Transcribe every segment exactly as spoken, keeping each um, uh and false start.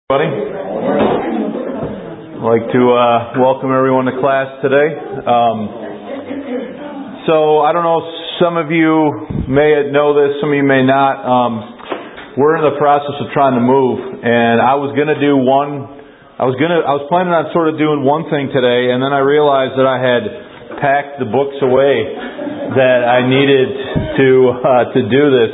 Everybody, I'd like to uh, welcome everyone to class today. Um, so I don't know, some of you may know this, some of you may not. Um, we're in the process of trying to move, and I was going to do one. I was going to. I was planning on sort of doing one thing today, and then I realized that I had packed the books away that I needed to uh, to do this.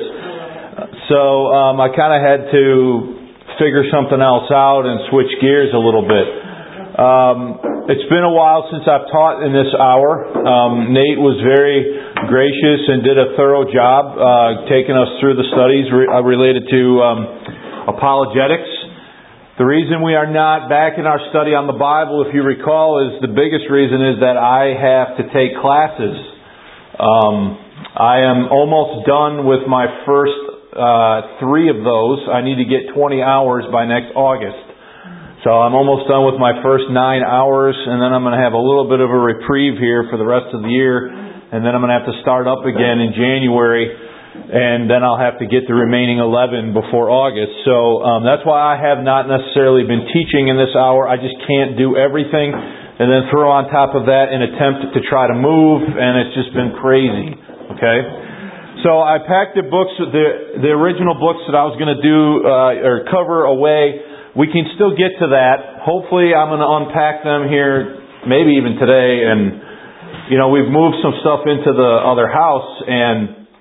So um, I kind of had to figure something else out and switch gears a little bit. Um, it's been a while since I've taught in this hour. Um, Nate was very gracious and did a thorough job uh, taking us through the studies re- uh, related to um, apologetics. The reason we are not back in our study on the Bible, if you recall, is the biggest reason is that I have to take classes. Um, I am almost done with my first Uh, three of those. I need to get twenty hours by next August. So I'm almost done with my first nine hours, and then I'm going to have a little bit of a reprieve here for the rest of the year, and then I'm going to have to start up again in January, and then I'll have to get the remaining eleven before August. So um, that's why I have not necessarily been teaching in this hour. I just can't do everything, and then throw on top of that an attempt to try to move, and it's just been crazy. Okay? So I packed the books, the the original books that I was going to do uh, or cover away. We can still get to that. Hopefully, I'm going to unpack them here, maybe even today. And you know, we've moved some stuff into the other house, and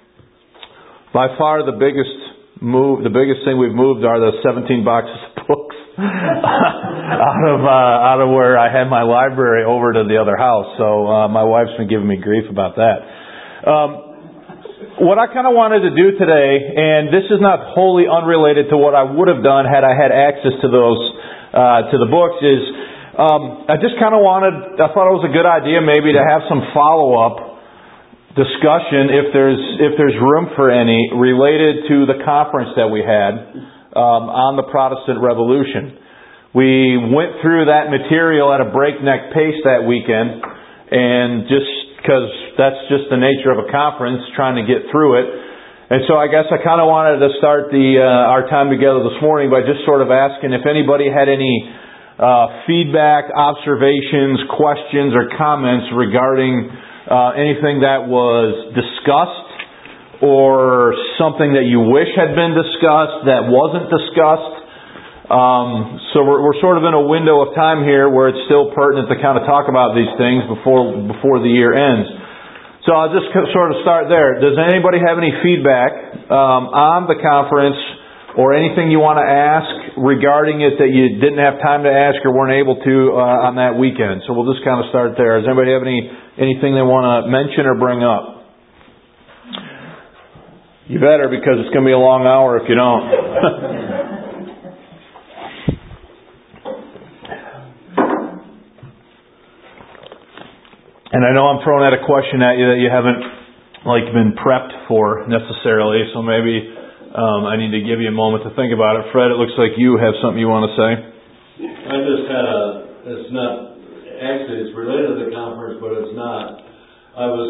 by far the biggest move, the biggest thing we've moved are the seventeen boxes of books out of uh, out of where I had my library over to the other house. So uh, my wife's been giving me grief about that. Um, What I kind of wanted to do today, and this is not wholly unrelated to what I would have done had I had access to those, uh, to the books, is um, I just kind of wanted, I thought it was a good idea maybe to have some follow-up discussion, if there's if there's room for any, related to the conference that we had um, on the Protestant Revolution. We went through that material at a breakneck pace that weekend, and just because that's just the nature of a conference, trying to get through it. And so I guess I kind of wanted to start the uh, our time together this morning by just sort of asking if anybody had any uh, feedback, observations, questions, or comments regarding uh, anything that was discussed or something that you wish had been discussed that wasn't discussed. Um, so we're, we're sort of in a window of time here where it's still pertinent to kind of talk about these things before before the year ends. So I'll just sort of start there. Does anybody have any feedback um, on the conference or anything you want to ask regarding it that you didn't have time to ask or weren't able to uh, on that weekend? So we'll just kind of start there. Does anybody have any anything they want to mention or bring up? You better, because it's going to be a long hour if you don't. And I know I'm throwing out a question at you that you haven't like been prepped for necessarily, so maybe um, I need to give you a moment to think about it. Fred, it looks like you have something you want to say. I just had a, it's not, actually it's related to the conference, but it's not. I was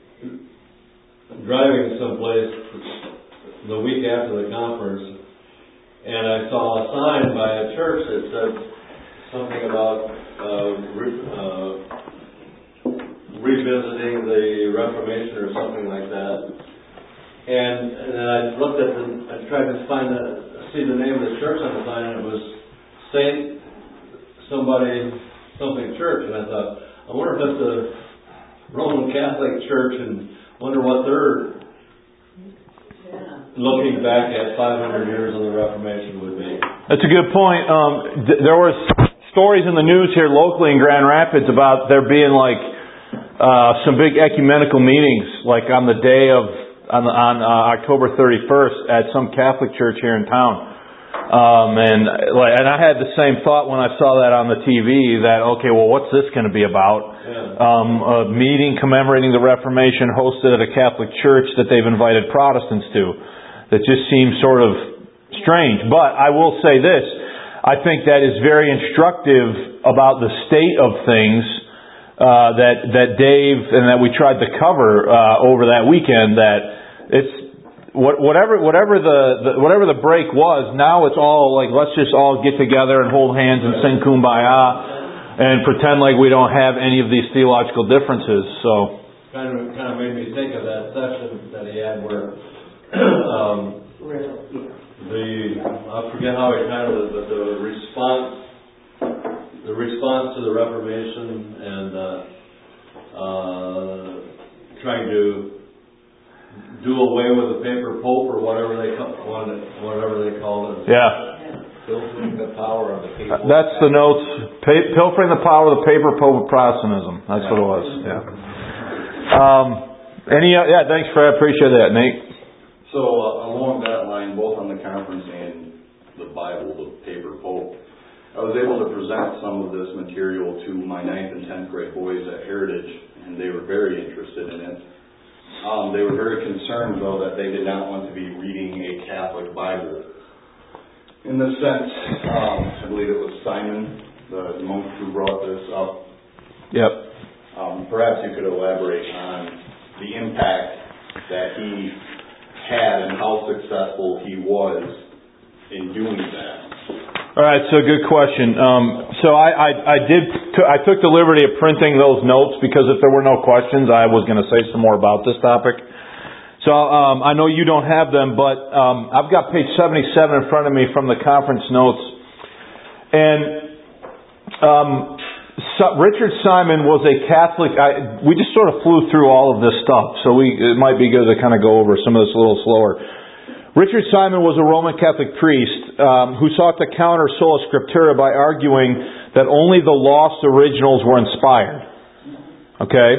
driving someplace the week after the conference, and I saw a sign by a church that said something about uh, uh, revisiting the Reformation or something like that. And, and then I looked at the, I tried to find the, see the name of the church on the sign, and it was Saint somebody, something church. And I thought, I wonder if it's a Roman Catholic church, and wonder what they're looking back at five hundred years of the Reformation would be. That's a good point. Um, th- there was stories in the news here locally in Grand Rapids about there being like Uh, some big ecumenical meetings, like on the day of on, on uh, October thirty-first at some Catholic church here in town, um, and and I had the same thought when I saw that on the T V. That okay, well, what's this going to be about? Yeah. Um, a meeting commemorating the Reformation hosted at a Catholic church that they've invited Protestants to. That just seems sort of strange. But I will say this: I think that is very instructive about the state of things. Uh, that that Dave and that we tried to cover uh, over that weekend. That it's what, whatever whatever the, the whatever the break was, now it's all like, let's just all get together and hold hands and sing Kumbaya and pretend like we don't have any of these theological differences. So kind of kind of made me think of that session that he had where um, the I forget how he titled it, but the response the response to the Reformation and uh, uh, trying to do away with the paper pope or whatever they call, whatever they called it. Yeah. Pilfering the power of the paper. That's the notes. Pa- pilfering the power of the paper pope of Protestantism. That's yeah. what it was. Yeah. Um, any? Uh, yeah. Thanks, Fred. Appreciate that, Nate. So uh, along that line, both on the conference and the Bible, the paper pope, I was able to present some of this material to my ninth and tenth grade boys at Heritage, and they were very interested in it. Um, they were very concerned, though, that they did not want to be reading a Catholic Bible. In this sense, um, I believe it was Simon, the monk who brought this up. Yep. Um, perhaps you could elaborate on the impact that he had and how successful he was in doing that. All right, so good question. Um, so I, I, I did t- I took the liberty of printing those notes because if there were no questions, I was going to say some more about this topic. So um, I know you don't have them, but um, I've got page seventy-seven in front of me from the conference notes. And um, so Richard Simon was a Catholic. I, we just sort of flew through all of this stuff, so we it might be good to kind of go over some of this a little slower. Richard Simon was a Roman Catholic priest um, who sought to counter sola scriptura by arguing that only the lost originals were inspired. Okay?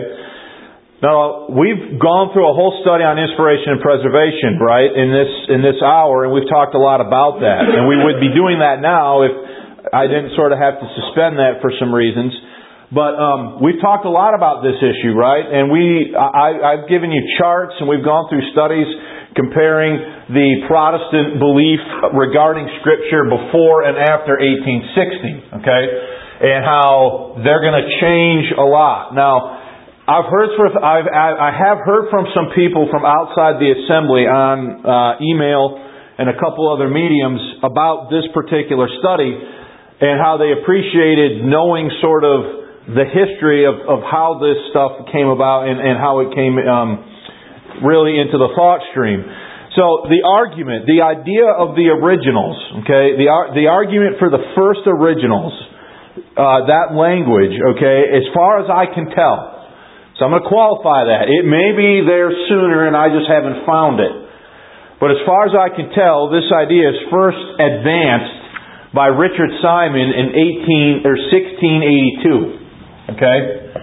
Now, we've gone through a whole study on inspiration and preservation, right, in this in this hour, and we've talked a lot about that. And we would be doing that now if I didn't sort of have to suspend that for some reasons. But um, we've talked a lot about this issue, right? And we, I, I've given you charts, and we've gone through studies comparing the Protestant belief regarding Scripture before and after eighteen sixty, okay? And how they're going to change a lot. Now, I've heard from, I've, I have heard from some people from outside the assembly on uh, email and a couple other mediums about this particular study and how they appreciated knowing sort of the history of, of how this stuff came about and, and how it came um, really into the thought stream. So the argument, the idea of the originals, okay, the the argument for the first originals, uh, that language, okay, as far as I can tell. So I'm going to qualify that. It may be there sooner and I just haven't found it. But as far as I can tell, this idea is first advanced by Richard Simon in eighteen or sixteen eighty-two. Okay?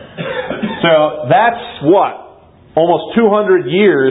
So that's what? Almost two hundred years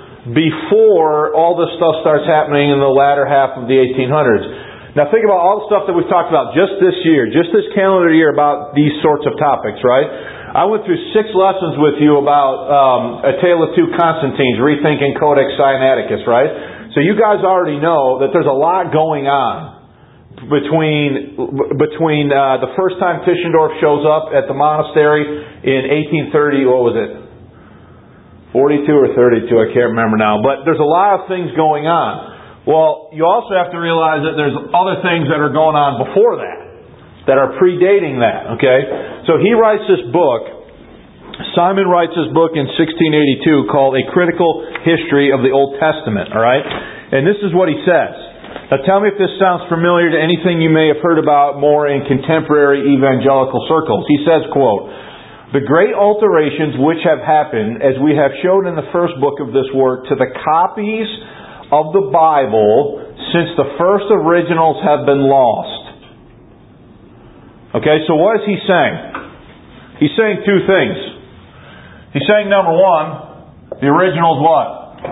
before all this stuff starts happening in the latter half of the eighteen hundreds. Now think about all the stuff that we've talked about just this year, just this calendar year about these sorts of topics, right? I went through six lessons with you about um, A Tale of Two Constantines, Rethinking Codex Sinaiticus, right? So you guys already know that there's a lot going on between between uh, the first time Tischendorf shows up at the monastery in eighteen thirty, what was it? forty-two or thirty-two, I can't remember now. But there's a lot of things going on. Well, you also have to realize that there's other things that are going on before that, that are predating that, okay? So he writes this book, Simon writes this book in sixteen eighty-two called A Critical History of the Old Testament, alright? And this is what he says. Now tell me if this sounds familiar to anything you may have heard about more in contemporary evangelical circles. He says, quote, "The great alterations which have happened, as we have shown in the first book of this work, to the copies of the Bible since the first originals have been lost." Okay, so what is he saying? He's saying two things. He's saying, number one, the originals what?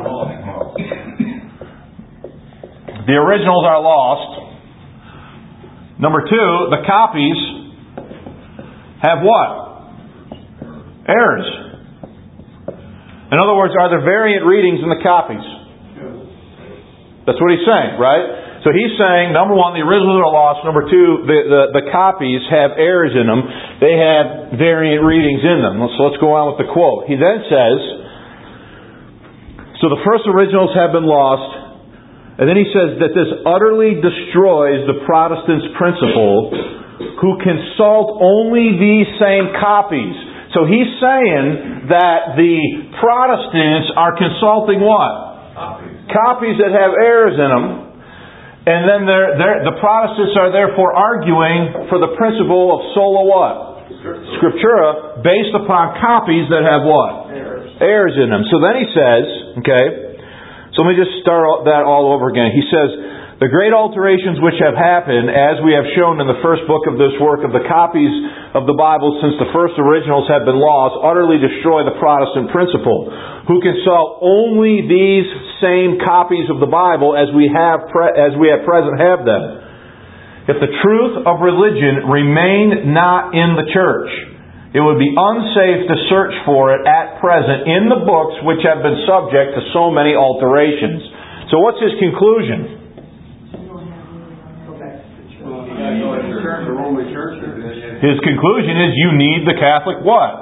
The originals are lost. Number two, the copies have what? Errors. In other words, are there variant readings in the copies? That's what he's saying, right? So he's saying, number one, the originals are lost. Number two, the, the, the copies have errors in them. They have variant readings in them. So let's go on with the quote. He then says, So the first originals have been lost. And then he says that this utterly destroys the Protestant's principle, who consult only these same copies. So he's saying that the Protestants are consulting what? Copies. Copies that have errors in them. And then they're, they're, the Protestants are therefore arguing for the principle of sola what? Scriptura. Scriptura, based upon copies that have what? Errors. Errors in them. So then he says, okay, so let me just start that all over again. He says, the great alterations which have happened, as we have shown in the first book of this work, of the copies of the Bible since the first originals have been lost, utterly destroy the Protestant principle, who consult only these same copies of the Bible as we have pre- as we at present have them. If the truth of religion remained not in the church, it would be unsafe to search for it at present in the books which have been subject to so many alterations. So what's his conclusion? His conclusion is you need the Catholic what?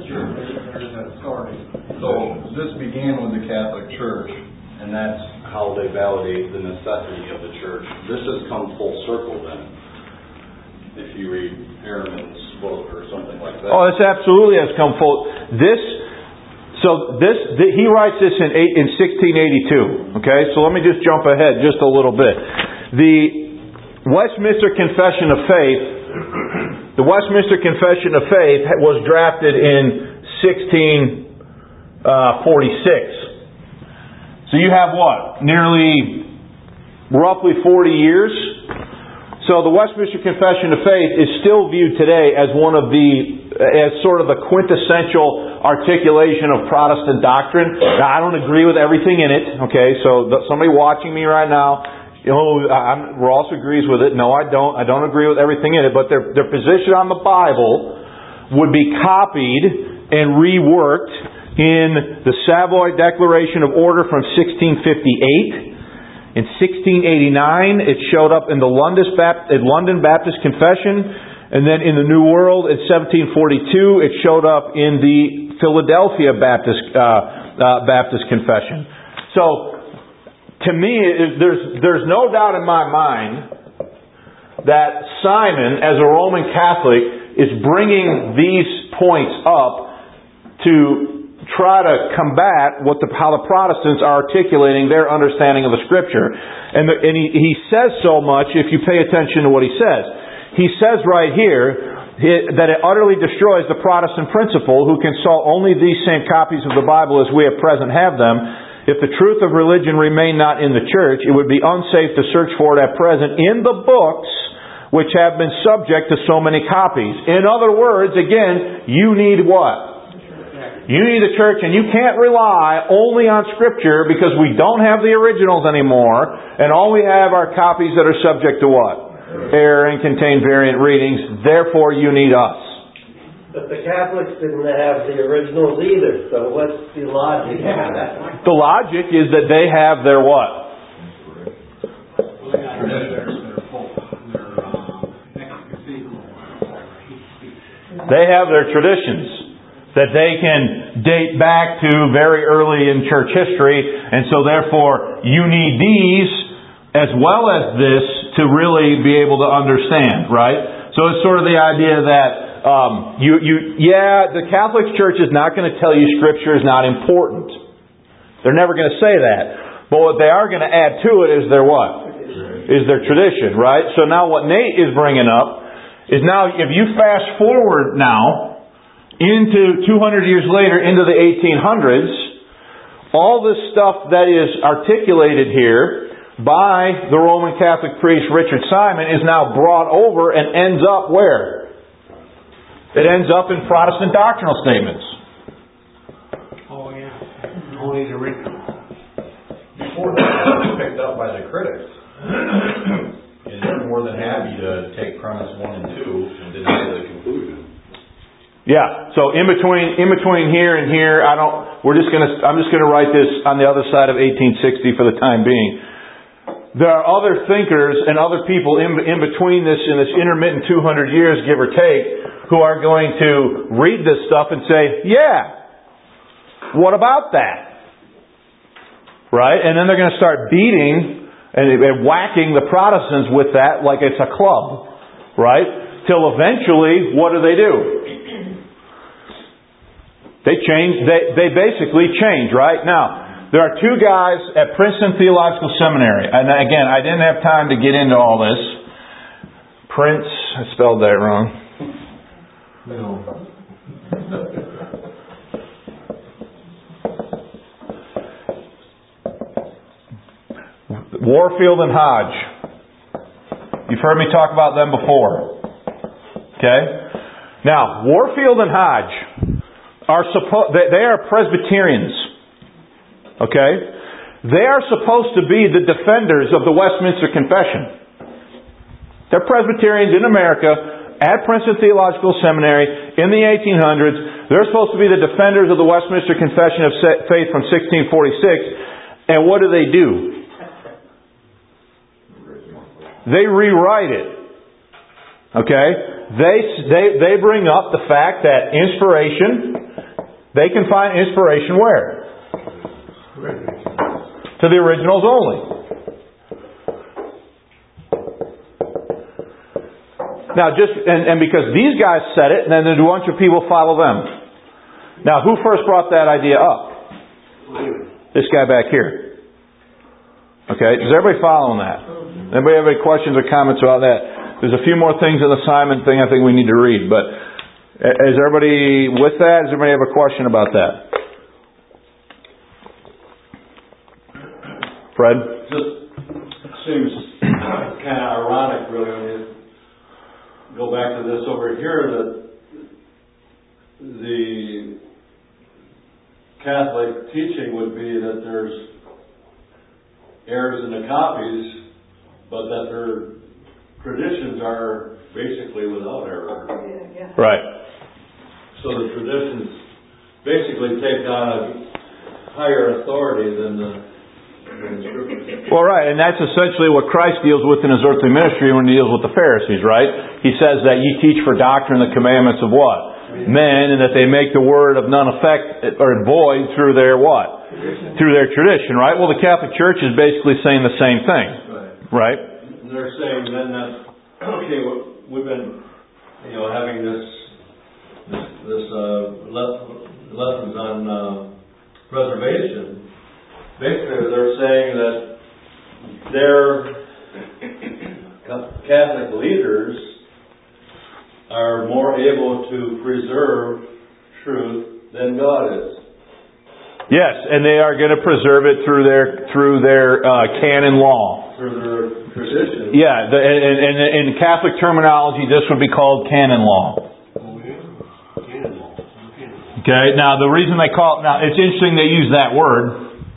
So this began with the Catholic Church, and that's how they validate the necessity of the church. This has come full circle then, if you read Harriman's book or something like that. Oh, this absolutely has come full. This, so this, th- he writes this in eight, in sixteen eighty-two. Okay, so let me just jump ahead just a little bit. The Westminster Confession of Faith, the Westminster Confession of Faith was drafted in sixteen forty-six. So you have what? Nearly, roughly forty years. So the Westminster Confession of Faith is still viewed today as one of the, as sort of the quintessential articulation of Protestant doctrine. Now, I don't agree with everything in it. Okay, so the, somebody watching me right now, you know, I'm, Ross agrees with it. No, I don't. I don't agree with everything in it. But their their position on the Bible would be copied and reworked in the Savoy Declaration of Order from sixteen fifty-eight. In sixteen eighty-nine, it showed up in the London Baptist, London Baptist Confession. And then in the New World, in seventeen forty-two, it showed up in the Philadelphia Baptist uh, uh, Baptist Confession. So, to me, there's there's no doubt in my mind that Simon, as a Roman Catholic, is bringing these points up to try to combat what the, how the Protestants are articulating their understanding of the Scripture. And, the, and he, he says so much if you pay attention to what he says. He says right here that it utterly destroys the Protestant principle, who consult only these same copies of the Bible as we at present have them. If the truth of religion remain not in the church, it would be unsafe to search for it at present in the books which have been subject to so many copies. In other words, again, you need what? You need the church, and you can't rely only on Scripture, because we don't have the originals anymore, and all we have are copies that are subject to what? Error and contain variant readings. Therefore, you need us. But the Catholics didn't have the originals either, so what's the logic? The logic is that they have their what? They have their traditions that they can date back to very early in church history, and so therefore you need these as well as this to really be able to understand, right? So it's sort of the idea that um, you, you, yeah, the Catholic Church is not going to tell you Scripture is not important. They're never going to say that. But what they are going to add to it is their what? Is their tradition, right? So now what Nate is bringing up is, now if you fast forward now into two hundred years later, into the eighteen hundreds, all this stuff that is articulated here by the Roman Catholic priest Richard Simon is now brought over and ends up where? It ends up in Protestant doctrinal statements. Oh yeah. Only the original. Before that was picked up by the critics. And they're more than happy to take premise one and two and deny the conclusion. Yeah. So in between, in between here and here, I don't. We're just gonna. I'm just gonna write this on the other side of eighteen sixty for the time being. There are other thinkers and other people in in between this, in this intermittent two hundred years, give or take, who are going to read this stuff and say, "Yeah, what about that?" right? And then they're going to start beating and, and whacking the Protestants with that like it's a club, right? Till eventually, what do they do? They change. They they basically change, right? Now, there are two guys at Princeton Theological Seminary, and again, I didn't have time to get into all this. Prince, I spelled that wrong. No. Warfield and Hodge. You've heard me talk about them before. Okay? Now, Warfield and Hodge are supposed, they, they are Presbyterians. Okay? They are supposed to be the defenders of the Westminster Confession. They're Presbyterians in America at Princeton Theological Seminary in the eighteen hundreds. They're supposed to be the defenders of the Westminster Confession of Faith from sixteen forty-six. And what do they do? They rewrite it. Okay? They, they, they bring up the fact that inspiration, they can find inspiration where? To the originals only. Now just, and, and because these guys said it, and then a bunch of people follow them. Now who first brought that idea up? This guy back here. Okay? Is everybody following that? Anybody have any questions or comments about that? There's a few more things in the Simon thing I think we need to read, but is everybody with that? Does everybody have a question about that? Fred? Just seems kind of ironic, really, when you go back to this over here, that the Catholic teaching would be that there's errors in the copies, but that their traditions are basically without error. Right. So the traditions basically take on a higher authority than the, than the Scriptures. Well, right, and that's essentially what Christ deals with in His earthly ministry when He deals with the Pharisees, right? He says that ye teach for doctrine the commandments of what? Men, and that they make the word of none effect or void through their what? Through their tradition, right? Well, the Catholic Church is basically saying the same thing. Right. And they're saying then that, okay, we've been, you know, having this, this, this uh, le- lessons on uh, preservation. Basically, they're saying that their Catholic leaders are more able to preserve truth than God is. Yes, and they are going to preserve it through their through their uh, canon law. Through their tradition. Yeah, the, and, and in Catholic terminology, this would be called canon law. Okay, now the reason they call it, now it's interesting they use that word.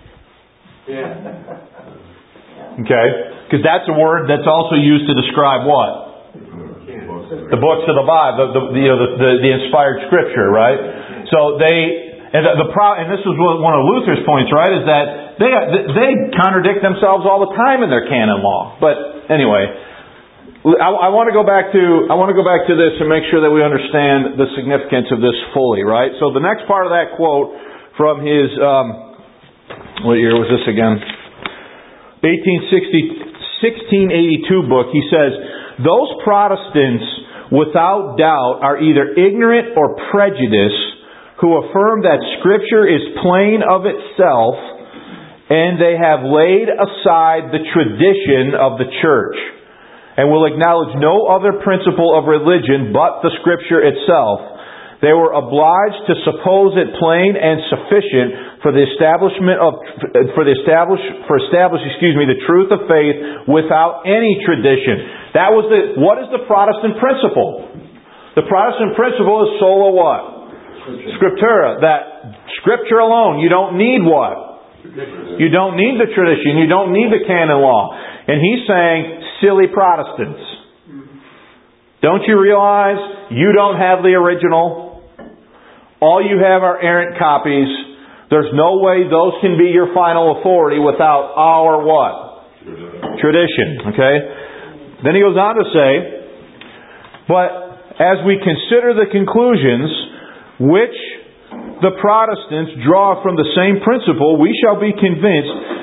Yeah. Okay, because that's a word that's also used to describe what? The books of the Bible, the, the, the, you know, the, the, the inspired Scripture, right? So they. And the, the pro, and this was one of Luther's points, right? Is that they they contradict themselves all the time in their canon law. But anyway, I, I want to go back to I want to go back to this and make sure that we understand the significance of this fully, right? So the next part of that quote from his um, what year was this again? eighteen sixty, sixteen eighty-two book. He says, "Those Protestants, without doubt, are either ignorant or prejudiced, who affirm that Scripture is plain of itself, and they have laid aside the tradition of the Church, and will acknowledge no other principle of religion but the Scripture itself. They were obliged to suppose it plain and sufficient for the establishment of for the establish for establish excuse me the truth of faith without any tradition." That was the what is the Protestant principle? The Protestant principle is sola what? Scriptura, that Scripture alone. You don't need what? You don't need the tradition. You don't need the canon law. And he's saying, silly Protestants. Don't you realize you don't have the original? All you have are errant copies. There's no way those can be your final authority without our what? Tradition. Okay? Then he goes on to say, but as we consider the conclusions which the Protestants draw from the same principle, we shall be convinced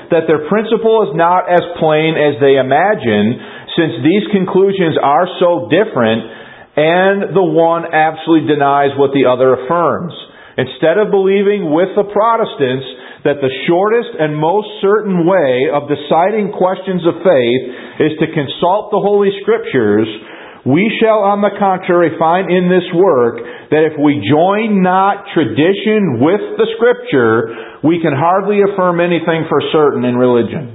that their principle is not as plain as they imagine, since these conclusions are so different, and the one absolutely denies what the other affirms. Instead of believing with the Protestants that the shortest and most certain way of deciding questions of faith is to consult the Holy Scriptures, we shall, on the contrary, find in this work that if we join not tradition with the Scripture, we can hardly affirm anything for certain in religion.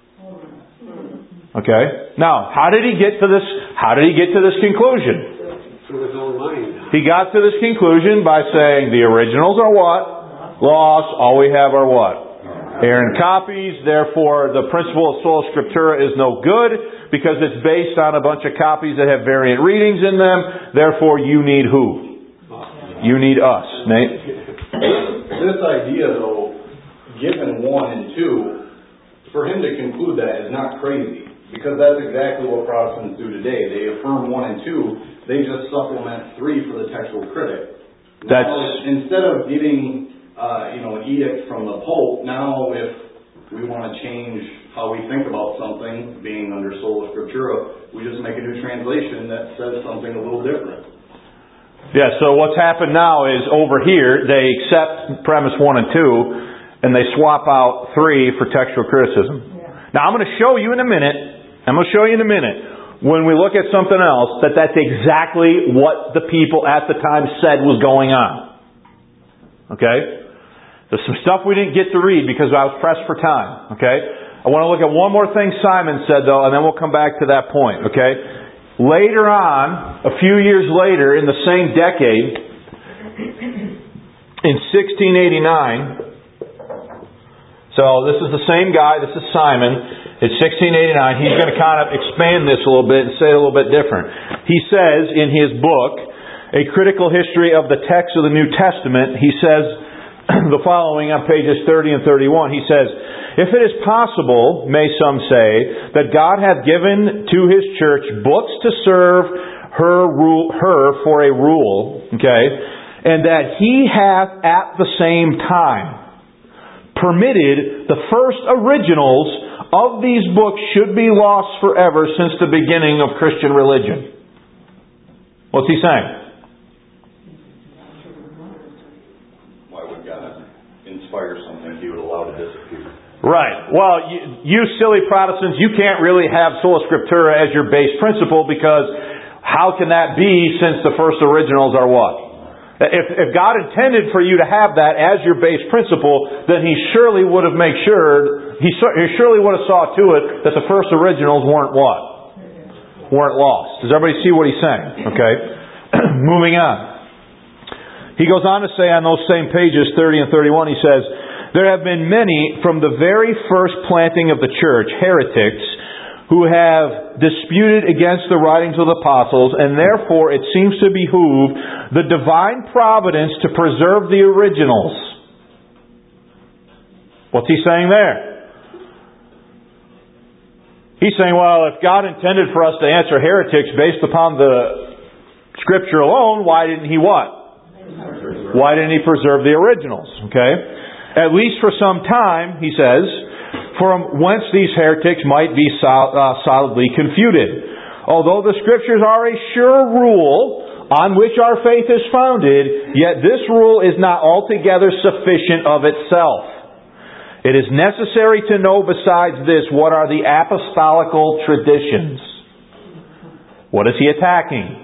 Okay? Now, how did he get to this? How did he get to this conclusion? Through his own mind. He got to this conclusion by saying the originals are what? Lost. All we have are what? Errant copies. Therefore, the principle of sola scriptura is no good, because it's based on a bunch of copies that have variant readings in them. Therefore, you need who? You need us. Nate? This idea, though, given one and two, for him to conclude that is not crazy. Because that's exactly what Protestants do today. They affirm one and two, they just supplement three for the textual critic. That's now, instead of getting uh, you know, an edict from the Pope, now if we want to change how we think about something, being under sola scriptura, we just make a new translation that says something a little different. Yeah, so what's happened now is over here, they accept premise one and two, and they swap out three for textual criticism. Yeah. Now I'm going to show you in a minute, I'm going to show you in a minute, when we look at something else, that that's exactly what the people at the time said was going on. Okay? There's some stuff we didn't get to read because I was pressed for time. Okay? I want to look at one more thing Simon said, though, and then we'll come back to that point. Okay? Later on, a few years later, in the same decade, in sixteen eighty-nine, so this is the same guy, this is Simon, it's sixteen eighty-nine, he's going to kind of expand this a little bit and say it a little bit different. He says in his book, A Critical History of the Text of the New Testament, he says the following on pages thirty and thirty-one. He says, if it is possible, may some say, that God hath given to His church books to serve her rule, her for a rule, okay, and that He hath at the same time permitted the first originals of these books should be lost forever since the beginning of Christian religion. What's he saying? Why would God inspire something He would allow to disappear? Right. Well, you, you silly Protestants, you can't really have sola scriptura as your base principle, because how can that be since the first originals are what? If, if God intended for you to have that as your base principle, then He surely would have made sure, He, he surely would have saw to it that the first originals weren't what? Weren't lost. Does everybody see what he's saying? Okay. Moving on. He goes on to say on those same pages, thirty and thirty-one, he says, there have been many from the very first planting of the church, heretics, who have disputed against the writings of the apostles, and therefore it seems to behoove the divine providence to preserve the originals. What's he saying there? He's saying, well, if God intended for us to answer heretics based upon the Scripture alone, why didn't He what? Why didn't He preserve the originals? Okay? At least for some time, he says, from whence these heretics might be sol- uh, solidly confuted. Although the Scriptures are a sure rule on which our faith is founded, yet this rule is not altogether sufficient of itself. It is necessary to know besides this what are the apostolical traditions. What is he attacking?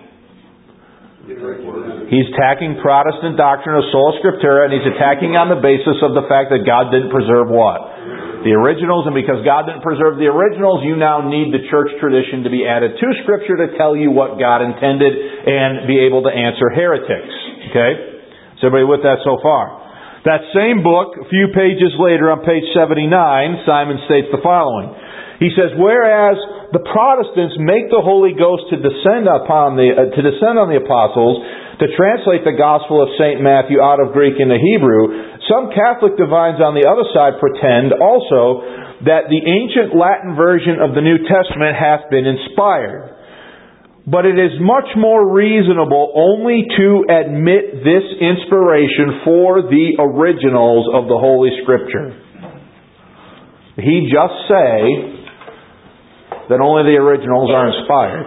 He's attacking Protestant doctrine of sola scriptura, and he's attacking on the basis of the fact that God didn't preserve what? The originals, and because God didn't preserve the originals, you now need the church tradition to be added to Scripture to tell you what God intended and be able to answer heretics. Okay? Is everybody with that so far? That same book, a few pages later on page seventy-nine, Simon states the following. He says, whereas the Protestants make the Holy Ghost to descend upon the uh, to descend on the apostles to translate the Gospel of Saint Matthew out of Greek into Hebrew, some Catholic divines on the other side pretend also that the ancient Latin version of the New Testament hath been inspired. But it is much more reasonable only to admit this inspiration for the originals of the Holy Scripture. he just say that only the originals are inspired?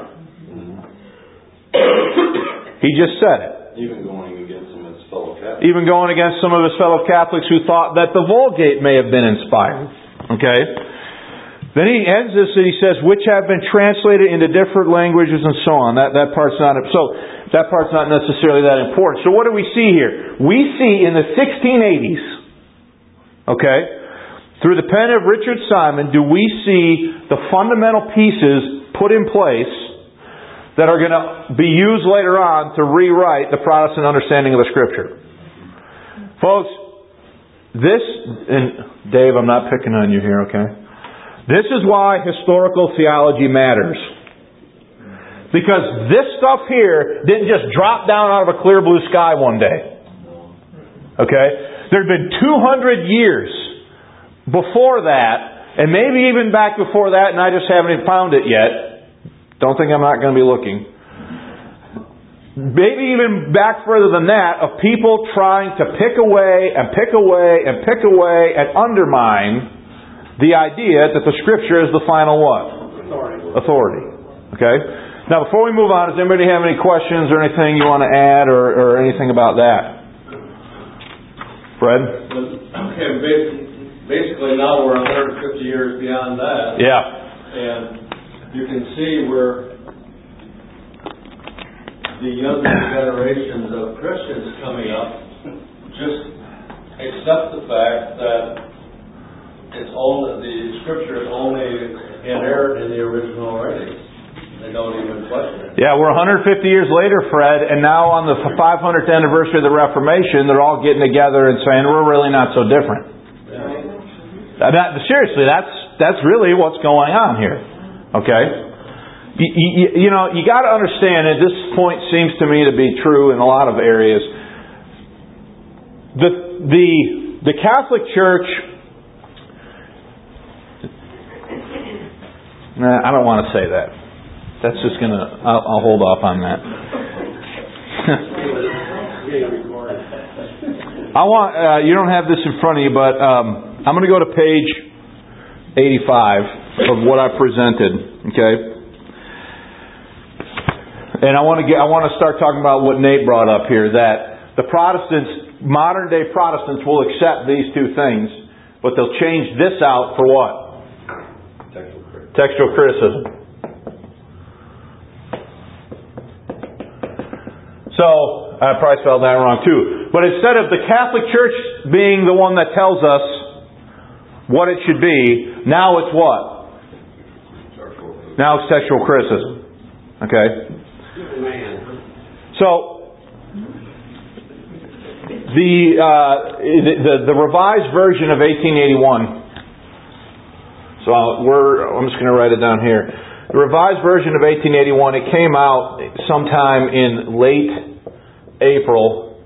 He just said it. Even going against some of his fellow Catholics. Even going against some of his fellow Catholics who thought that the Vulgate may have been inspired. Okay? Then he ends this and he says, which have been translated into different languages and so on. That that part's not so that part's not necessarily that important. So what do we see here? We see in the sixteen eighties, okay, through the pen of Richard Simon, do we see the fundamental pieces put in place that are going to be used later on to rewrite the Protestant understanding of the Scripture. Folks, this, and Dave, I'm not picking on you here, okay? This is why historical theology matters. Because this stuff here didn't just drop down out of a clear blue sky one day. Okay? There had been two hundred years before that, and maybe even back before that, and I just haven't found it yet. Don't think I'm not going to be looking. Maybe even back further than that, of people trying to pick away and pick away and pick away and undermine the idea that the Scripture is the final what? Authority. Authority. Okay? Now, before we move on, does anybody have any questions or anything you want to add or, or anything about that? Fred? Okay, basically now we're one hundred fifty years beyond that. Yeah. And you can see where the younger generations of Christians coming up just accept the fact that it's only, the Scripture is only inerrant in the original writings. They don't even question it. Yeah, we're one hundred fifty years later, Fred, and now on the five hundredth anniversary of the Reformation, they're all getting together and saying, we're really not so different. Yeah. That, seriously, that's that's really what's going on here. Okay? You, you, you know, you got to understand, and this point seems to me to be true in a lot of areas. The the the Catholic Church. Nah, I don't want to say that. That's just gonna. I'll, I'll hold off on that. I want. Uh, you don't have this in front of you, but um, I'm going to go to page eighty-five of what I presented. Okay. And I want to get, I want to start talking about what Nate brought up here, that the Protestants, modern day Protestants will accept these two things, but they'll change this out for what? Textual criticism. Textual criticism. So, I probably spelled that wrong too. But instead of the Catholic Church being the one that tells us what it should be, now it's what? Now it's textual criticism. Okay? So, the, uh, the the revised version of eighteen eighty-one. So we're I'm just going to write it down here. The revised version of eighteen eighty-one. It came out sometime in late April.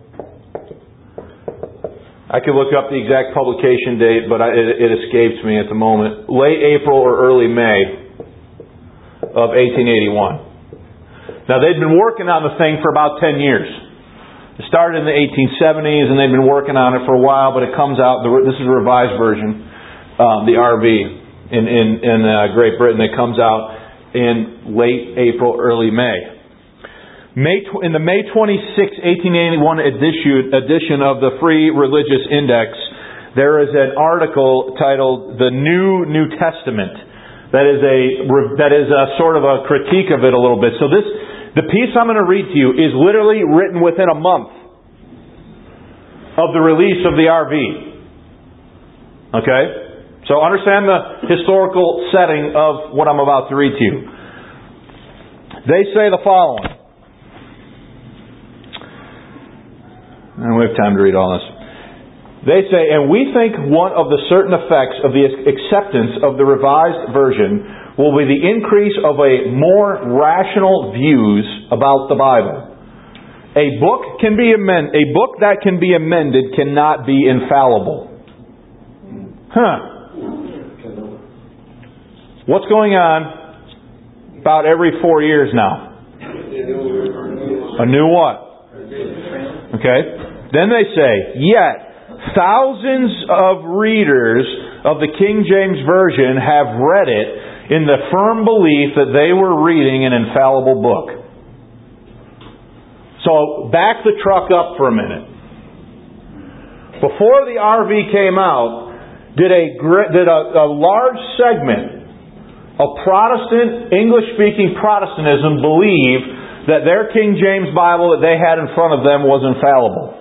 I could look up the exact publication date, but I, it, it escapes me at the moment. Late April or early May of eighteen eighty-one. Now, they'd been working on the thing for about ten years. It started in the eighteen seventies, and they've been working on it for a while, but it comes out, this is a revised version, um, the R V in, in, in uh, Great Britain. It comes out in late April, early May. May in the May twenty-sixth, eighteen eighty-one edition, edition of the Free Religious Index, there is an article titled The New New Testament. That is a that is a sort of a critique of it a little bit. So this the piece I'm going to read to you is literally written within a month of the release of the R V. Okay? So understand the historical setting of what I'm about to read to you. They say the following. I don't have time to read all this. They say, and we think one of the certain effects of the acceptance of the revised version will be the increase of a more rational views about the Bible. A book can be amend, a book that can be amended cannot be infallible. Huh. What's going on about every four years now? A new what? Okay. Then they say, yet thousands of readers of the King James Version have read it in the firm belief that they were reading an infallible book. So, back the truck up for a minute. Before the R V came out, did a, did a, a large segment of Protestant, English-speaking Protestantism believe that their King James Bible that they had in front of them was infallible?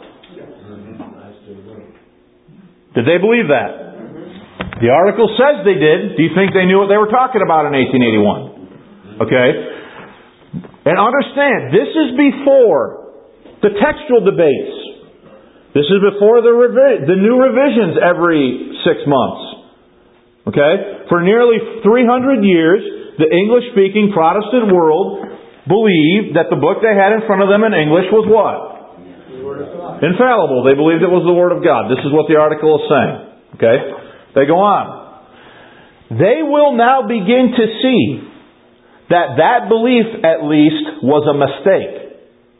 Did they believe that? The article says they did. Do you think they knew what they were talking about in eighteen eighty-one? Okay? And understand, this is before the textual debates. This is before the revi- the new revisions every six months. Okay? For nearly three hundred years, the English-speaking Protestant world believed that the book they had in front of them in English was what? Infallible. They believed it was the Word of God. This is what the article is saying. Okay? They go on. They will now begin to see that that belief, at least, was a mistake.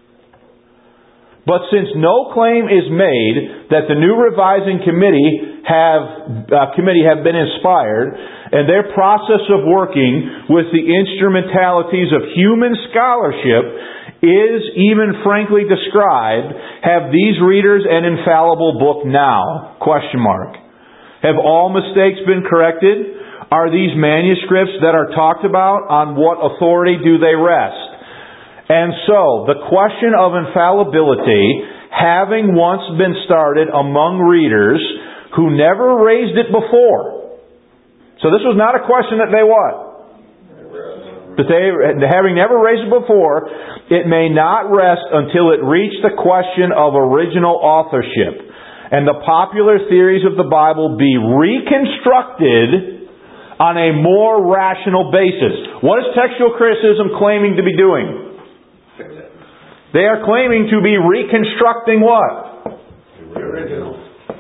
But since no claim is made that the new revising committee have uh, committee have been inspired, and their process of working with the instrumentalities of human scholarship is even frankly described, have these readers an infallible book now? Question mark. Have all mistakes been corrected? Are these manuscripts that are talked about, on what authority do they rest? And so, the question of infallibility, having once been started among readers who never raised it before. So this was not a question that they what? That they, having never raised it before, it may not rest until it reached the question of original authorship, and the popular theories of the Bible be reconstructed on a more rational basis. What is textual criticism claiming to be doing? They are claiming to be reconstructing what? The original.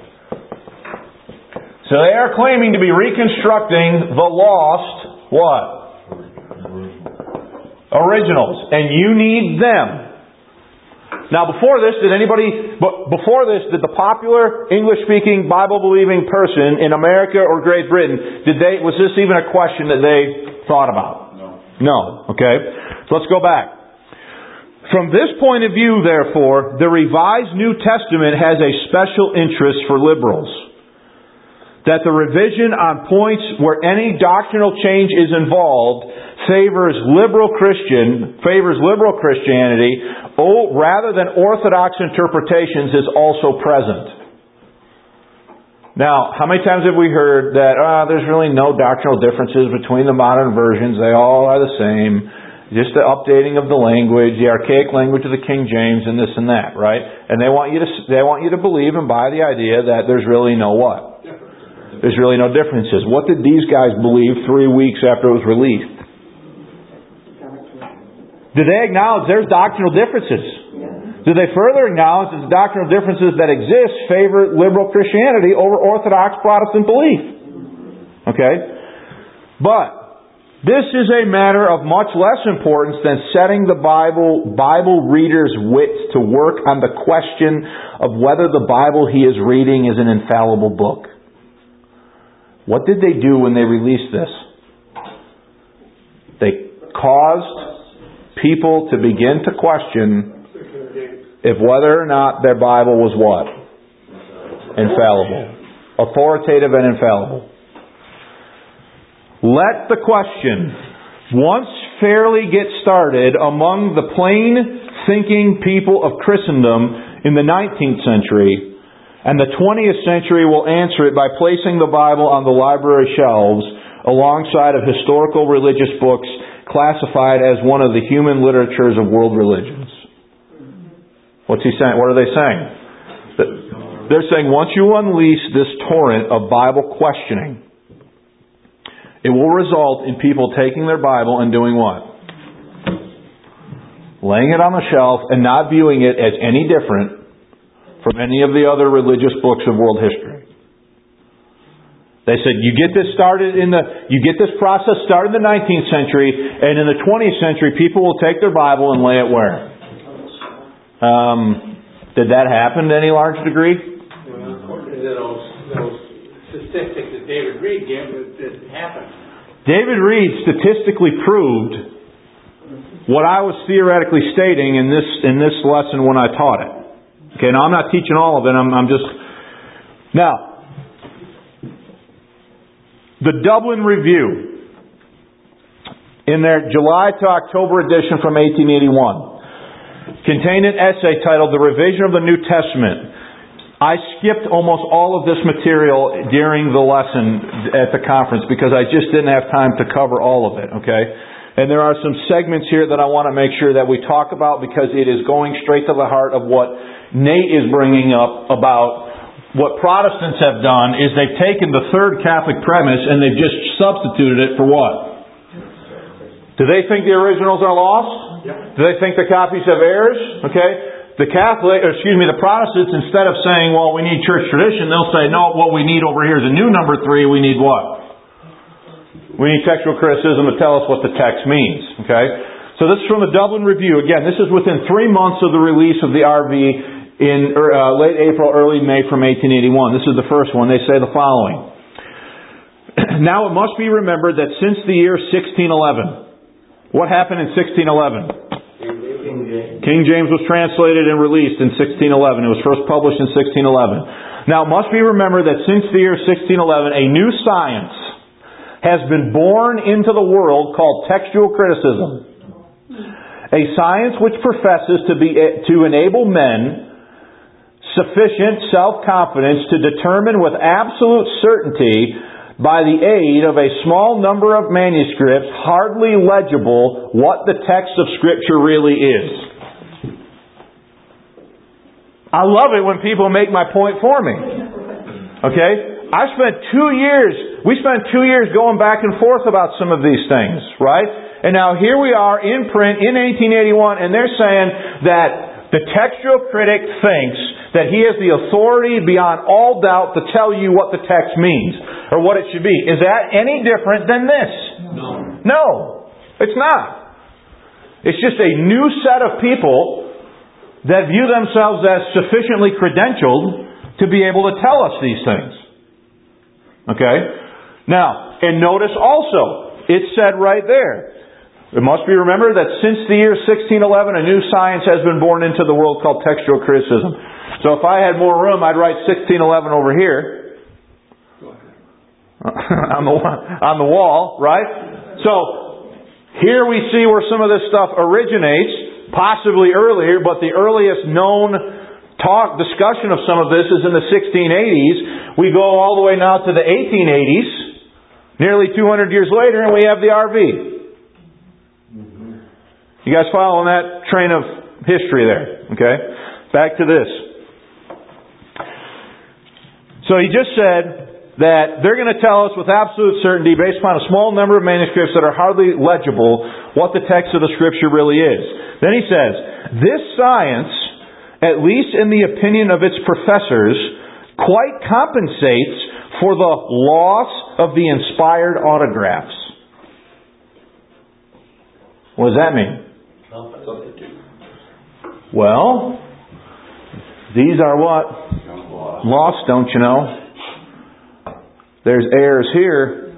So they are claiming to be reconstructing the lost what? Originals. And you need them. Now before this, did anybody, before this, did the popular English-speaking, Bible-believing person in America or Great Britain, did they, was this even a question that they thought about? No. No. Okay. So let's go back. From this point of view, therefore, the Revised New Testament has a special interest for liberals. That the revision on points where any doctrinal change is involved favors liberal Christian, favors liberal Christianity, oh, rather than orthodox interpretations is also present. Now, how many times have we heard that uh, there's really no doctrinal differences between the modern versions, they all are the same? Just the updating of the language, the archaic language of the King James, and this and that, right? And they want you to they want you to believe and buy the idea that there's really no what? There's really no differences. What did these guys believe three weeks after it was released? Did they acknowledge there's doctrinal differences? Do they further acknowledge that the doctrinal differences that exist favor liberal Christianity over Orthodox Protestant belief? Okay? But this is a matter of much less importance than setting the Bible, Bible reader's wits to work on the question of whether the Bible he is reading is an infallible book. What did they do when they released this? They caused people to begin to question if whether or not their Bible was what? Infallible. Authoritative and infallible. Let the question once fairly get started among the plain thinking people of Christendom in the nineteenth century, and the twentieth century will answer it by placing the Bible on the library shelves alongside of historical religious books classified as one of the human literatures of world religions. What's he saying? What are they saying? They're saying once you unleash this torrent of Bible questioning, it will result in people taking their Bible and doing what? Laying it on the shelf and not viewing it as any different from any of the other religious books of world history. They said, you get this started in the, you get this process started in the nineteenth century, and in the twentieth century, people will take their Bible and lay it where? Um, did that happen to any large degree? Well, according to those, those statistic that David Reed gave that happened. David Reed statistically proved what I was theoretically stating in this in this lesson when I taught it. Okay, now I'm not teaching all of it. I'm, I'm just now the Dublin Review in their July to October edition from eighteen eighty-one contained an essay titled "The Revision of the New Testament." I skipped almost all of this material during the lesson at the conference because I just didn't have time to cover all of it, okay? And there are some segments here that I want to make sure that we talk about because it is going straight to the heart of what Nate is bringing up about what Protestants have done is they've taken the third Catholic premise and they've just substituted it for what? Do they think the originals are lost? Do they think the copies have errors? Okay? The Catholic, or excuse me, the Protestants, instead of saying, well, we need church tradition, they'll say, no, what we need over here is a new number three. We need what? We need textual criticism to tell us what the text means. Okay? So this is from the Dublin Review. Again, this is within three months of the release of the R V in uh, late April, early May from eighteen eighty-one. This is the first one. They say the following. Now it must be remembered that since the year sixteen eleven, what happened in sixteen eleven? King James was translated and released in sixteen eleven. It was first published in sixteen eleven. Now it must be remembered that since the year sixteen eleven, a new science has been born into the world called textual criticism. A science which professes to be to enable men sufficient self-confidence to determine with absolute certainty by the aid of a small number of manuscripts, hardly legible, what the text of Scripture really is. I love it when people make my point for me. Okay? I spent two years, we spent two years going back and forth about some of these things, right? And now here we are in print in eighteen eighty-one, and they're saying that the textual critic thinks that he has the authority beyond all doubt to tell you what the text means, or what it should be. Is that any different than this? No. No, it's not. It's just a new set of people that view themselves as sufficiently credentialed to be able to tell us these things. Okay? Now, and notice also, it said right there, it must be remembered that since the year sixteen eleven, a new science has been born into the world called textual criticism. So if I had more room, I'd write sixteen eleven over here on the on the wall, right? So here we see where some of this stuff originates, possibly earlier, but the earliest known talk discussion of some of this is in the sixteen eighties. We go all the way now to the eighteen eighties, nearly two hundred years later, and we have the R V. You guys following that train of history there? Okay? Back to this. So he just said that they're going to tell us with absolute certainty, based upon a small number of manuscripts that are hardly legible, what the text of the Scripture really is. Then he says, this science, at least in the opinion of its professors, quite compensates for the loss of the inspired autographs. What does that mean? Well, these are what? Lost, don't you know? There's errors here.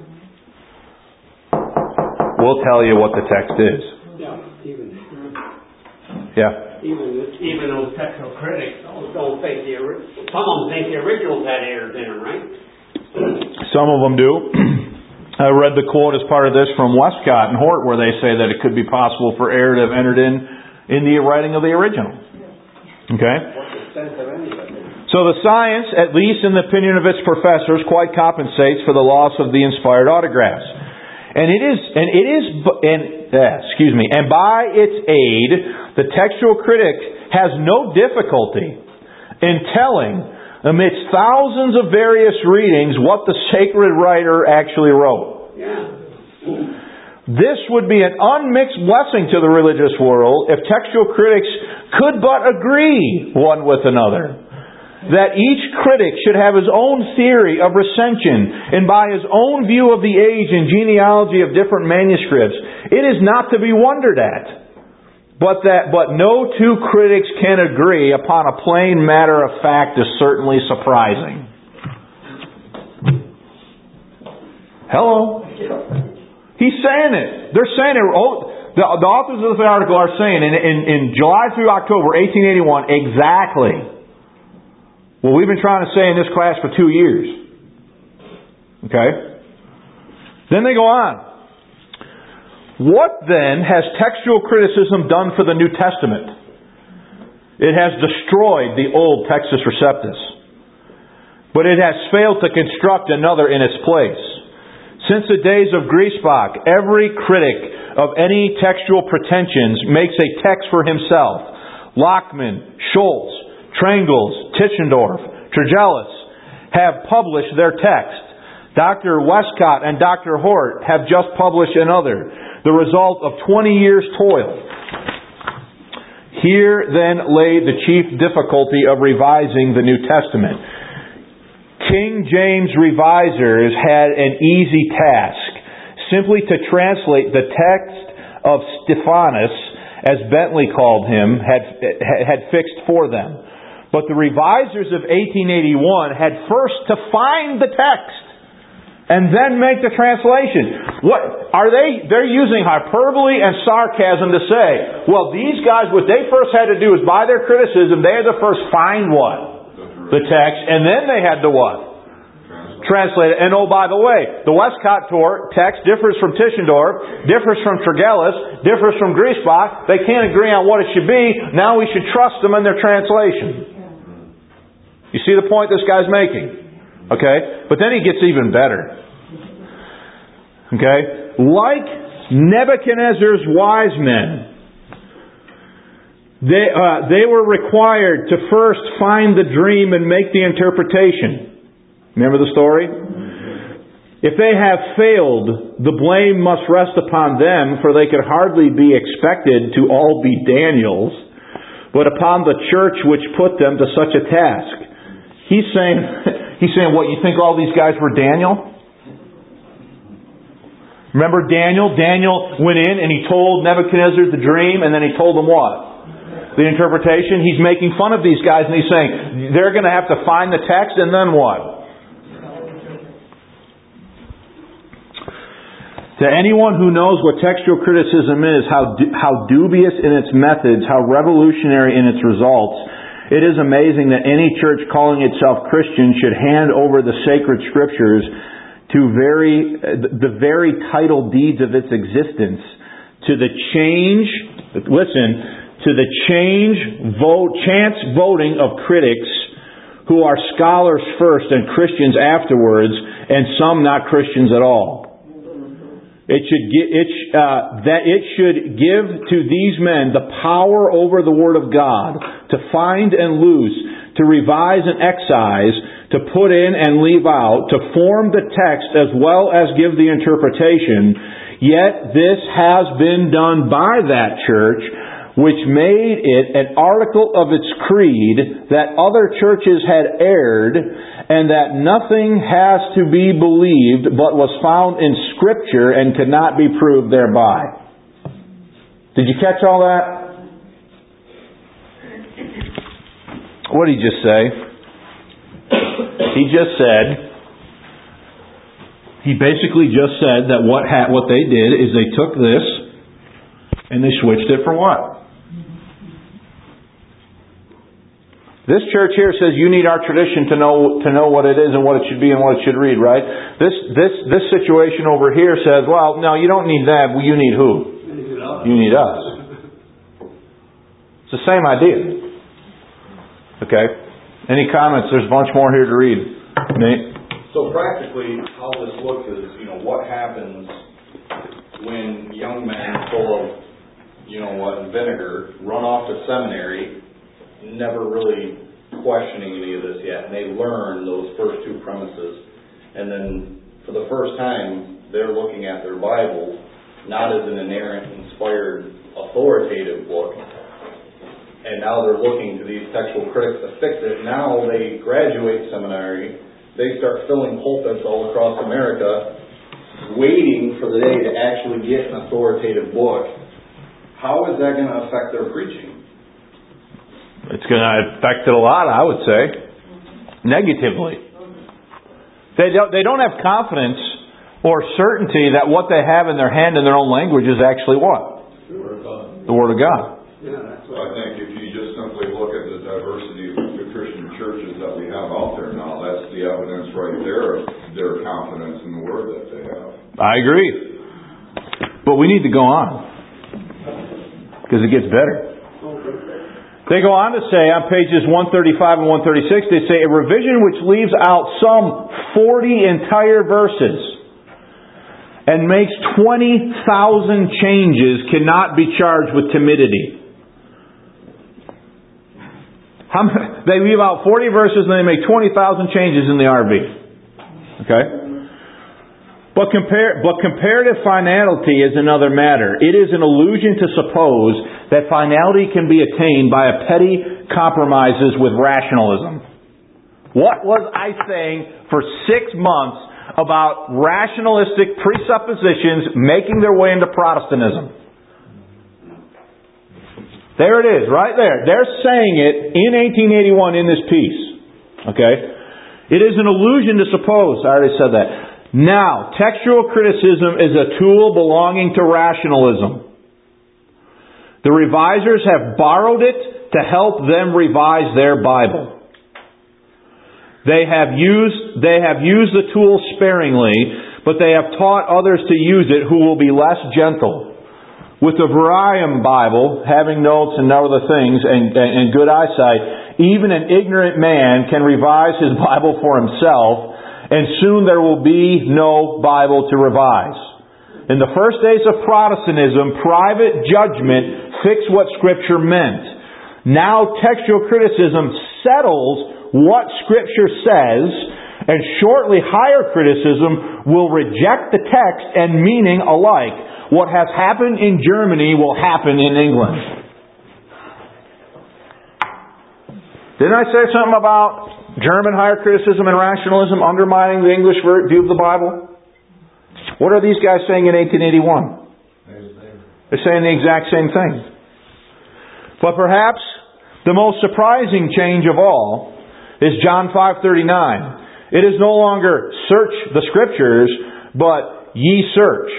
We'll tell you what the text is. Yeah, even Yeah. even even those textual critics don't think the ori- some of them think the originals had errors in them, right? Some of them do. I read the quote as part of this from Westcott and Hort, where they say that it could be possible for error to have entered in in the writing of the original. Okay? So the science, at least in the opinion of its professors, quite compensates for the loss of the inspired autographs. And it is, and it is, and uh, excuse me, and by its aid, the textual critic has no difficulty in telling, amidst thousands of various readings, what the sacred writer actually wrote. Yeah. This would be an unmixed blessing to the religious world if textual critics could but agree one with another. That each critic should have his own theory of recension, and by his own view of the age and genealogy of different manuscripts. It is not to be wondered at. But that, but no two critics can agree upon a plain matter of fact is certainly surprising. Hello. He's saying it. They're saying it. Oh, the, the authors of this article are saying in, in, in July through October eighteen eighty-one exactly what we've been trying to say in this class for two years. Okay? Then they go on. What then has textual criticism done for the New Testament? It has destroyed the old Textus Receptus. But it has failed to construct another in its place. Since the days of Griesbach, every critic of any textual pretensions makes a text for himself. Lockman, Schultz, Trengels, Tischendorf, Tregelles have published their text. Doctor Westcott and Doctor Hort have just published another, the result of twenty years' toil. Here then lay the chief difficulty of revising the New Testament. King James revisers had an easy task, simply to translate the text of Stephanus, as Bentley called him, had, had fixed for them. But the revisers of eighteen eighty-one had first to find the text and then make the translation. What are they? They're using hyperbole and sarcasm to say, well, these guys, what they first had to do is by their criticism, they had to first find what? The text, and then they had to what? Translate it. And oh, by the way, the Westcott text differs from Tischendorf, differs from Tregelles, differs from Griesbach. They can't agree on what it should be. Now we should trust them in their translation. You see the point this guy's making? Okay? But then he gets even better. Okay? Like Nebuchadnezzar's wise men, they, uh, they were required to first find the dream and make the interpretation. Remember the story? If they have failed, the blame must rest upon them, for they could hardly be expected to all be Daniels, but upon the church which put them to such a task. He's saying, he's saying, what, you think all these guys were Daniel? Remember Daniel? Daniel went in and he told Nebuchadnezzar the dream, and then he told them what? The interpretation. He's making fun of these guys, and he's saying, they're going to have to find the text, and then what? To anyone who knows what textual criticism is, how du- how dubious in its methods, how revolutionary in its results, it is amazing that any church calling itself Christian should hand over the sacred scriptures to very the very title deeds of its existence to the change. Listen, to the change vote chance voting of critics who are scholars first and Christians afterwards, and some not Christians at all. It should gi- it uh, that it should give to these men the power over the Word of God to find and loose, to revise and excise, to put in and leave out, to form the text as well as give the interpretation. Yet this has been done by that church, which made it an article of its creed that other churches had erred, and that nothing has to be believed but was found in Scripture and could not be proved thereby. Did you catch all that? What did he just say? He just said, he basically just said that what ha- what they did is they took this and they switched it for what? This church here says you need our tradition to know to know what it is and what it should be and what it should read, right? This this this situation over here says, well, no, you don't need that. Well, you need who? You need us. It's the same idea. Okay. Any comments? There's a bunch more here to read. Nate? So practically, how this looks is, you know, what happens when young men full of, you know what, vinegar run off to seminary, never really questioning any of this yet, and they learn those first two premises, and then for the first time they're looking at their Bible not as an inerrant, inspired, authoritative book, and now they're looking to these textual critics to fix it. Now they graduate seminary, they start filling pulpits all across America, waiting for the day to actually get an authoritative book. How is that going to affect their preaching? It's going to affect it a lot, I would say. Negatively. They don't, they don't have confidence or certainty that what they have in their hand in their own language is actually what? The Word of God. The Word of God. Yeah, that's I think if you just simply look at the diversity of the Christian churches that we have out there now, that's the evidence right there of their confidence in the Word that they have. I agree. But we need to go on. Because it gets better. They go on to say on pages one thirty-five and one thirty-six, they say a revision which leaves out some forty entire verses and makes twenty thousand changes cannot be charged with timidity. How many, they leave out forty verses and they make twenty thousand changes in the R V. Okay? But, compare, but comparative finality is another matter. It is an illusion to suppose that finality can be attained by a petty compromises with rationalism. What was I saying for six months about rationalistic presuppositions making their way into Protestantism? There it is, right there. They're saying it in eighteen eighty-one in this piece. Okay? It is an illusion to suppose. I already said that. Now, textual criticism is a tool belonging to rationalism. The revisers have borrowed it to help them revise their Bible. They have used, they have used the tool sparingly, but they have taught others to use it who will be less gentle. With the Varium Bible, having notes and other things, and, and good eyesight, even an ignorant man can revise his Bible for himself, and soon there will be no Bible to revise. In the first days of Protestantism, private judgment fixed what Scripture meant. Now textual criticism settles what Scripture says, and shortly higher criticism will reject the text and meaning alike. What has happened in Germany will happen in England. Didn't I say something about German higher criticism and rationalism undermining the English view of the Bible? What are these guys saying in eighteen eighty-one? They're saying the exact same thing. But perhaps the most surprising change of all is John five thirty-nine. It is no longer search the Scriptures, but ye search.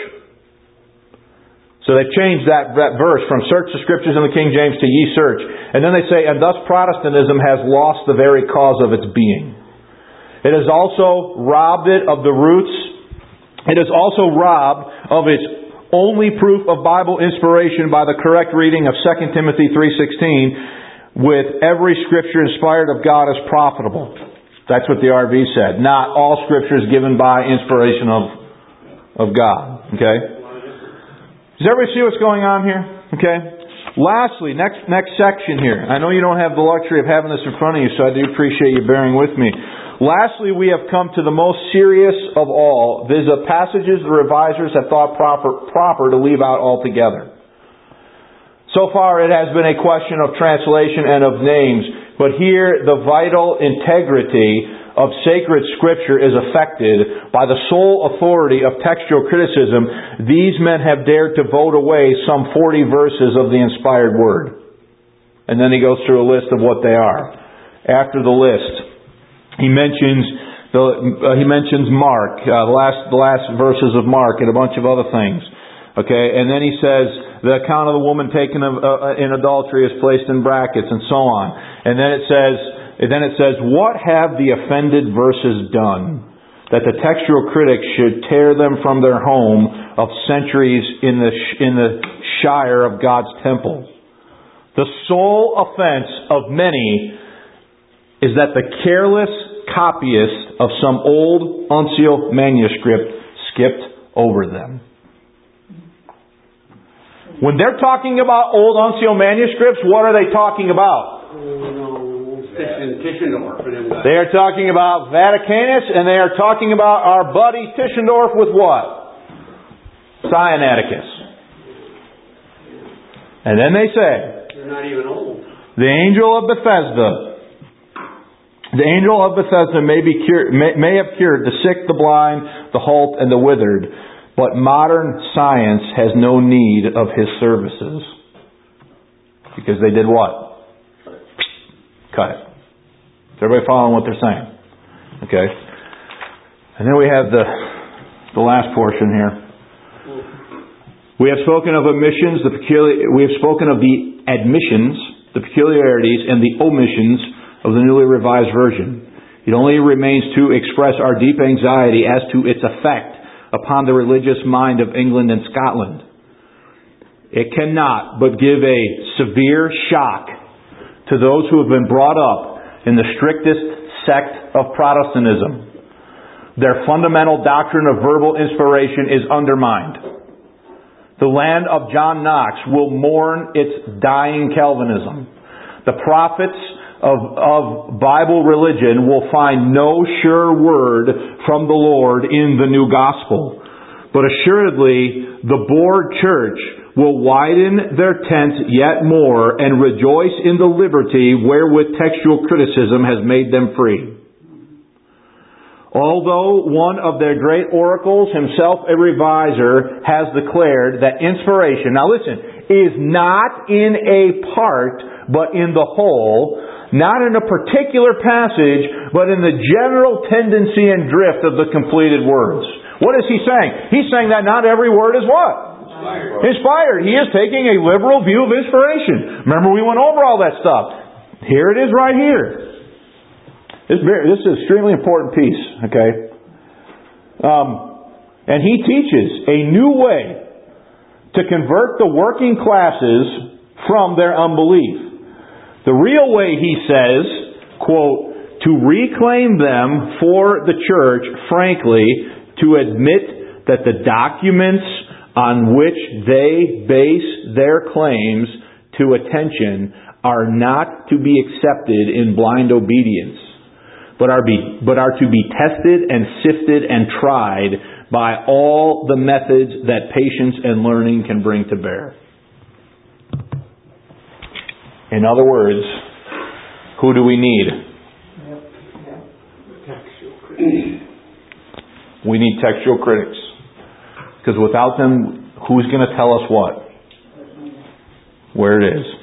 So they've changed that, that verse from search the Scriptures in the King James to ye search. And then they say, and thus Protestantism has lost the very cause of its being. It has also robbed it of the roots. It is also robbed of its only proof of Bible inspiration by the correct reading of Second Timothy three sixteen, with every Scripture inspired of God is profitable. That's what the R V said. Not all Scripture is given by inspiration of, of God. Okay? Does everybody see what's going on here? Okay. Lastly, next next section here. I know you don't have the luxury of having this in front of you, so I do appreciate you bearing with me. Lastly, we have come to the most serious of all. These are passages the revisers have thought proper proper to leave out altogether. So far, it has been a question of translation and of names, but here the vital integrity of sacred Scripture is affected by the sole authority of textual criticism. These men have dared to vote away some forty verses of the inspired Word. And then he goes through a list of what they are. After the list, he mentions the, uh, he mentions Mark, uh, the last the last verses of Mark, and a bunch of other things. Okay, and then he says the account of the woman taken of, uh, in adultery is placed in brackets, and so on. And then it says. And then it says, what have the offended verses done, that the textual critics should tear them from their home of centuries in the in the shire of God's temple? The sole offense of many is that the careless copyist of some old uncial manuscript skipped over them. When they're talking about old uncial manuscripts, what are they talking about? Tischendorf. They are talking about Vaticanus, and they are talking about our buddy Tischendorf with what? Sinaiticus. And then they say, they're not even old. The angel of Bethesda, the angel of Bethesda may be cured, may, may have cured the sick, the blind, the halt, and the withered, but modern science has no need of his services. Because they did what? Cut it. Is everybody following what they're saying? Okay. And then we have the the last portion here. We have spoken of omissions, the peculiar, we have spoken of the admissions, the peculiarities, and the omissions of the newly revised version. It only remains to express our deep anxiety as to its effect upon the religious mind of England and Scotland. It cannot but give a severe shock to those who have been brought up in the strictest sect of Protestantism. Their fundamental doctrine of verbal inspiration is undermined. The land of John Knox will mourn its dying Calvinism. The prophets of, of Bible religion will find no sure word from the Lord in the new gospel. But assuredly, the bored church will widen their tent yet more and rejoice in the liberty wherewith textual criticism has made them free. Although one of their great oracles, himself a reviser, has declared that inspiration, now listen, is not in a part, but in the whole, not in a particular passage, but in the general tendency and drift of the completed words. What is he saying? He's saying that not every word is what? Inspired. Inspired. He is taking a liberal view of inspiration. Remember, we went over all that stuff. Here it is right here. This, this is an extremely important piece, okay? Um, and he teaches a new way to convert the working classes from their unbelief. The real way, he says, quote, to reclaim them for the church, frankly, to admit that the documents on which they base their claims to attention are not to be accepted in blind obedience, but are be but are to be tested and sifted and tried by all the methods that patience and learning can bring to bear. In other words, who do we need? We need textual critics. Because without them, who's going to tell us what? Where it is.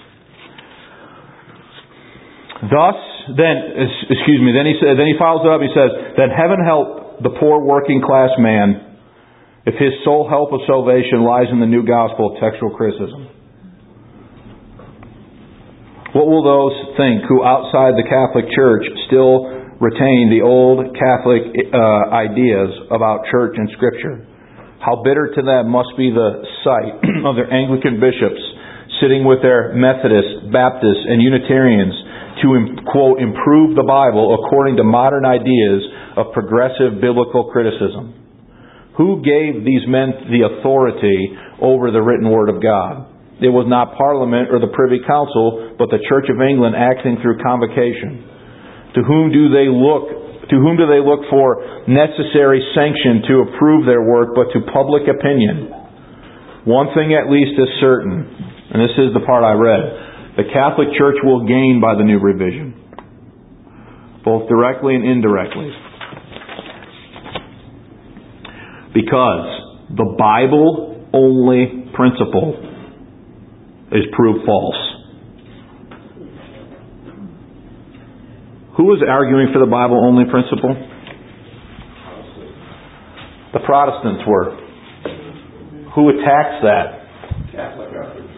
Thus, then, excuse me, then he says, then he follows it up, he says, then heaven help the poor working class man if his sole help of salvation lies in the new gospel of textual criticism. What will those think who outside the Catholic Church still retain the old Catholic uh, ideas about church and Scripture? How bitter to them must be the sight of their Anglican bishops sitting with their Methodists, Baptists, and Unitarians to, quote, improve the Bible according to modern ideas of progressive biblical criticism. Who gave these men the authority over the written Word of God? It was not Parliament or the Privy Council, but the Church of England acting through convocation. To whom do they look? To whom do they look for necessary sanction to approve their work, but to public opinion? One thing at least is certain, and this is the part I read. The Catholic Church will gain by the new revision, both directly and indirectly. Because the Bible-only principle is proved false. Who was arguing for the Bible-only principle? The Protestants were. Who attacks that? Catholic.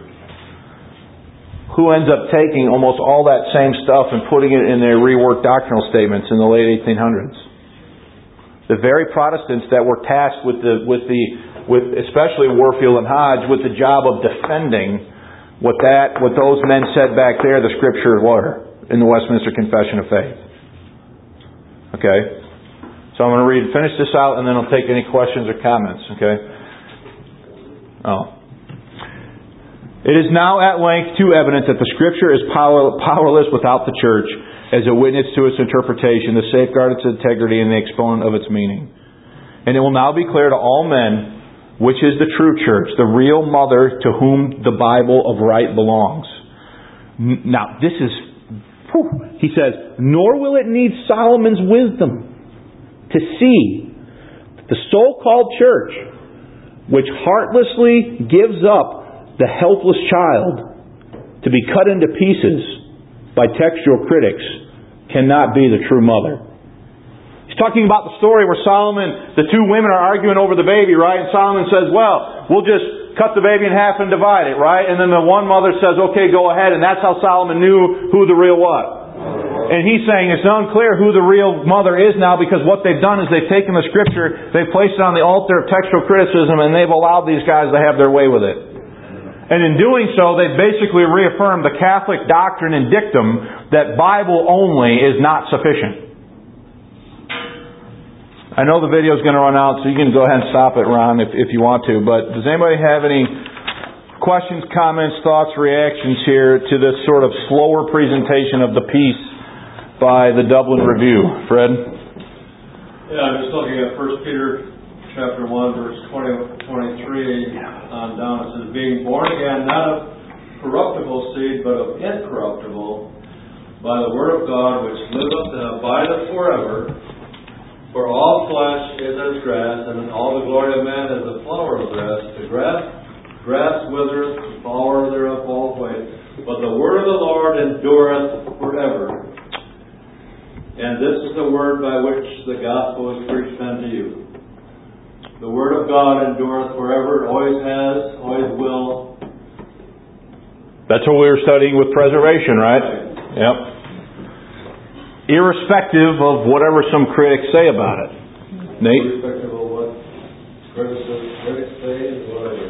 Who ends up taking almost all that same stuff and putting it in their reworked doctrinal statements in the late eighteen hundreds? The very Protestants that were tasked with the, with the, with especially Warfield and Hodge, with the job of defending what that, what those men said back there, the Scripture were in the Westminster Confession of Faith. Okay? So I'm going to read, finish this out, and then I'll take any questions or comments. Okay? Oh. It is now at length too evident that the Scripture is power, powerless without the Church as a witness to its interpretation, the safeguard its integrity, and the exponent of its meaning. And it will now be clear to all men which is the true Church, the real mother to whom the Bible of right belongs. Now, this is, whew, he says, nor will it need Solomon's wisdom to see that the so-called Church, which heartlessly gives up the helpless child to be cut into pieces by textual critics, cannot be the true mother. He's talking about the story where Solomon, the two women are arguing over the baby, right? And Solomon says, well, we'll just cut the baby in half and divide it, right? And then the one mother says, okay, go ahead. And that's how Solomon knew who the real what? And he's saying it's unclear who the real mother is now, because what they've done is they've taken the Scripture, they've placed it on the altar of textual criticism, and they've allowed these guys to have their way with it. And in doing so, they've basically reaffirmed the Catholic doctrine and dictum that Bible only is not sufficient. I know the video's going to run out, so you can go ahead and stop it, Ron, if, if you want to. But does anybody have any questions, comments, thoughts, reactions here to this sort of slower presentation of the piece by the Dublin Review? Fred? Yeah, I'm just looking at First Peter chapter one, verse twenty, twenty-three on down. It says, being born again, not of corruptible seed, but of incorruptible, by the word of God, which liveth and abideth forever. For all flesh is as grass, and all the glory of man is the flower of grass. The grass, grass withereth, the flower thereof falleth away. But the word of the Lord endureth forever. And this is the word by which the gospel is preached unto you. The word of God endureth forever, always has, always will. That's what we were studying with preservation, right? Right. Yep. Irrespective of whatever some critics say about it. Nate? Irrespective of what critics say, whatever.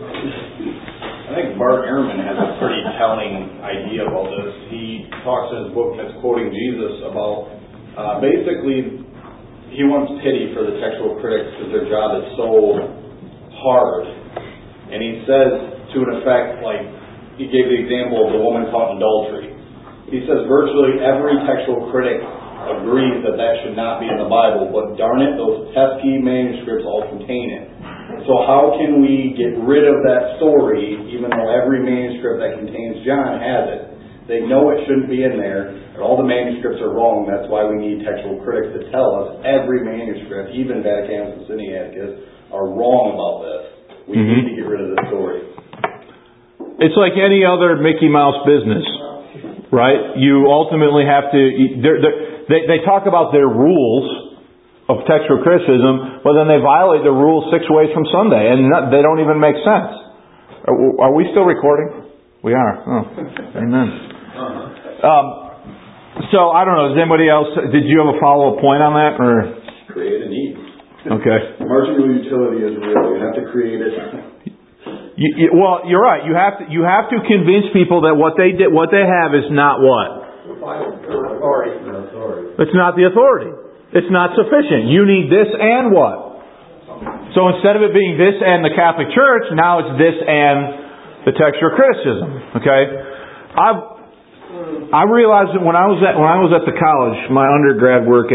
I think Bart Ehrman has a pretty telling idea about this. He talks in his book that's quoting Jesus about uh, basically he wants pity for the textual critics because their job is so hard. And he says to an effect, like, he gave the example of the woman caught in adultery. He says virtually every textual critic agrees that that should not be in the Bible, but darn it, those pesky manuscripts all contain it. So how can we get rid of that story, even though every manuscript that contains John has it? They know it shouldn't be in there, and all the manuscripts are wrong. That's why we need textual critics to tell us every manuscript, even Vaticanus and Sinaiticus, are wrong about this. We mm-hmm. need to get rid of this story. It's like any other Mickey Mouse business. Right? You ultimately have to... They're, they're, they they talk about their rules of textual criticism, but then they violate the rules six ways from Sunday, and not, they don't even make sense. Are, are we still recording? We are. Oh, amen. Um, so, I don't know. Does anybody else... Did you have a follow-up point on that? Or create a need. Okay. Marginal utility is real. You have to create it. You, you, well, you're right. You have to you have to convince people that what they did, what they have, is not what. It's not the authority. It's not sufficient. You need this and what. So instead of it being this and the Catholic Church, now it's this and the textual criticism. Okay, I I realized that when I was at when I was at the college, my undergrad work